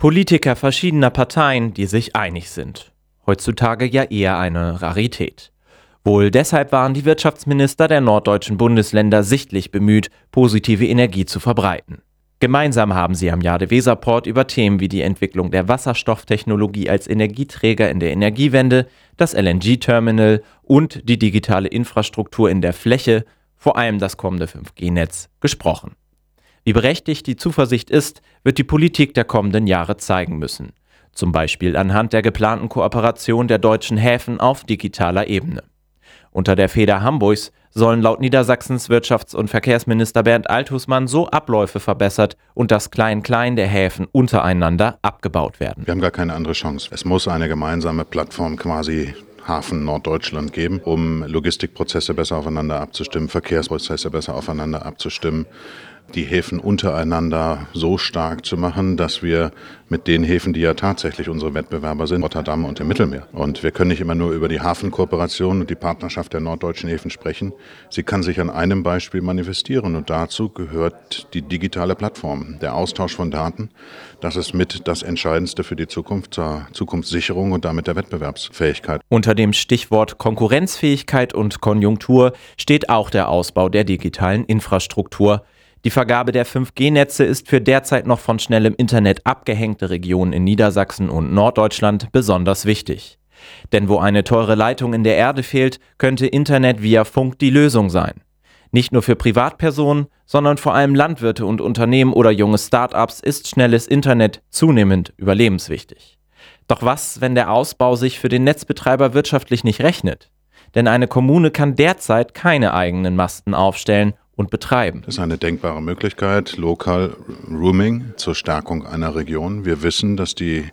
Politiker verschiedener Parteien, die sich einig sind. Heutzutage ja eher eine Rarität. Wohl deshalb waren die Wirtschaftsminister der norddeutschen Bundesländer sichtlich bemüht, positive Energie zu verbreiten. Gemeinsam haben sie am Jade-Weser-Port über Themen wie die Entwicklung der Wasserstofftechnologie als Energieträger in der Energiewende, das LNG-Terminal und die digitale Infrastruktur in der Fläche, vor allem das kommende 5G-Netz, gesprochen. Wie berechtigt die Zuversicht ist, wird die Politik der kommenden Jahre zeigen müssen. Zum Beispiel anhand der geplanten Kooperation der deutschen Häfen auf digitaler Ebene. Unter der Feder Hamburgs sollen laut Niedersachsens Wirtschafts- und Verkehrsminister Bernd Althusmann so Abläufe verbessert und das Klein-Klein der Häfen untereinander abgebaut werden. Wir haben gar keine andere Chance. Es muss eine gemeinsame Plattform quasi Hafen Norddeutschland geben, um Logistikprozesse besser aufeinander abzustimmen, Verkehrsprozesse besser aufeinander abzustimmen, die Häfen untereinander so stark zu machen, dass wir mit den Häfen, die ja tatsächlich unsere Wettbewerber sind, Rotterdam und im Mittelmeer. Und wir können nicht immer nur über die Hafenkooperation und die Partnerschaft der norddeutschen Häfen sprechen. Sie kann sich an einem Beispiel manifestieren und dazu gehört die digitale Plattform, der Austausch von Daten. Das ist mit das Entscheidendste für die Zukunft, zur Zukunftssicherung und damit der Wettbewerbsfähigkeit. Unter dem Stichwort Konkurrenzfähigkeit und Konjunktur steht auch der Ausbau der digitalen Infrastruktur. Die Vergabe der 5G-Netze ist für derzeit noch von schnellem Internet abgehängte Regionen in Niedersachsen und Norddeutschland besonders wichtig. Denn wo eine teure Leitung in der Erde fehlt, könnte Internet via Funk die Lösung sein. Nicht nur für Privatpersonen, sondern vor allem Landwirte und Unternehmen oder junge Start-ups ist schnelles Internet zunehmend überlebenswichtig. Doch was, wenn der Ausbau sich für den Netzbetreiber wirtschaftlich nicht rechnet? Denn eine Kommune kann derzeit keine eigenen Masten aufstellen und betreiben. Das ist eine denkbare Möglichkeit, Local Roaming zur Stärkung einer Region. Wir wissen, dass die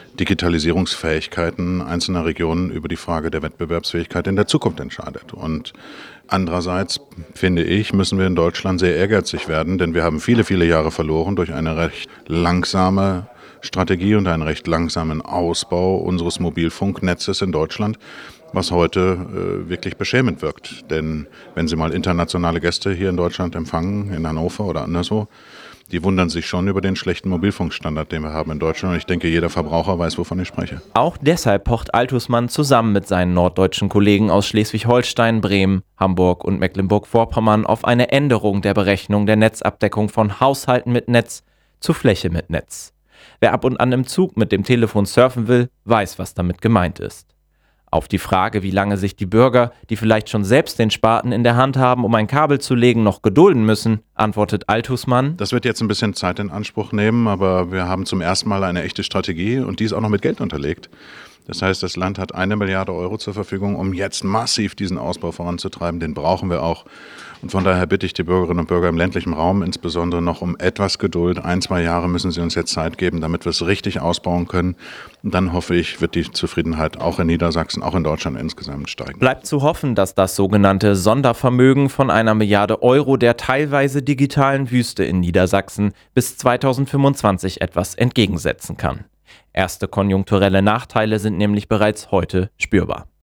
Digitalisierungsfähigkeiten einzelner Regionen über die Frage der Wettbewerbsfähigkeit in der Zukunft entscheidet. Und andererseits, finde ich, müssen wir in Deutschland sehr ehrgeizig werden, denn wir haben viele, viele Jahre verloren durch eine recht langsame Strategie und einen recht langsamen Ausbau unseres Mobilfunknetzes in Deutschland, was heute wirklich beschämend wirkt. Denn wenn Sie mal internationale Gäste hier in Deutschland empfangen, in Hannover oder anderswo, die wundern sich schon über den schlechten Mobilfunkstandard, den wir haben in Deutschland. Und ich denke, jeder Verbraucher weiß, wovon ich spreche. Auch deshalb pocht Althusmann zusammen mit seinen norddeutschen Kollegen aus Schleswig-Holstein, Bremen, Hamburg und Mecklenburg-Vorpommern auf eine Änderung der Berechnung der Netzabdeckung von Haushalten mit Netz zu Fläche mit Netz. Wer ab und an im Zug mit dem Telefon surfen will, weiß, was damit gemeint ist. Auf die Frage, wie lange sich die Bürger, die vielleicht schon selbst den Spaten in der Hand haben, um ein Kabel zu legen, noch gedulden müssen, antwortet Althusmann: Das wird jetzt ein bisschen Zeit in Anspruch nehmen, aber wir haben zum ersten Mal eine echte Strategie und die ist auch noch mit Geld unterlegt. Das heißt, das Land hat 1 Milliarde Euro zur Verfügung, um jetzt massiv diesen Ausbau voranzutreiben. Den brauchen wir auch. Und von daher bitte ich die Bürgerinnen und Bürger im ländlichen Raum insbesondere noch um etwas Geduld. 1, 2 Jahre müssen Sie uns jetzt Zeit geben, damit wir es richtig ausbauen können. Und dann hoffe ich, wird die Zufriedenheit auch in Niedersachsen, auch in Deutschland insgesamt steigen. Bleibt zu hoffen, dass das sogenannte Sondervermögen von 1 Milliarde Euro der teilweise digitalen Wüste in Niedersachsen bis 2025 etwas entgegensetzen kann. Erste konjunkturelle Nachteile sind nämlich bereits heute spürbar.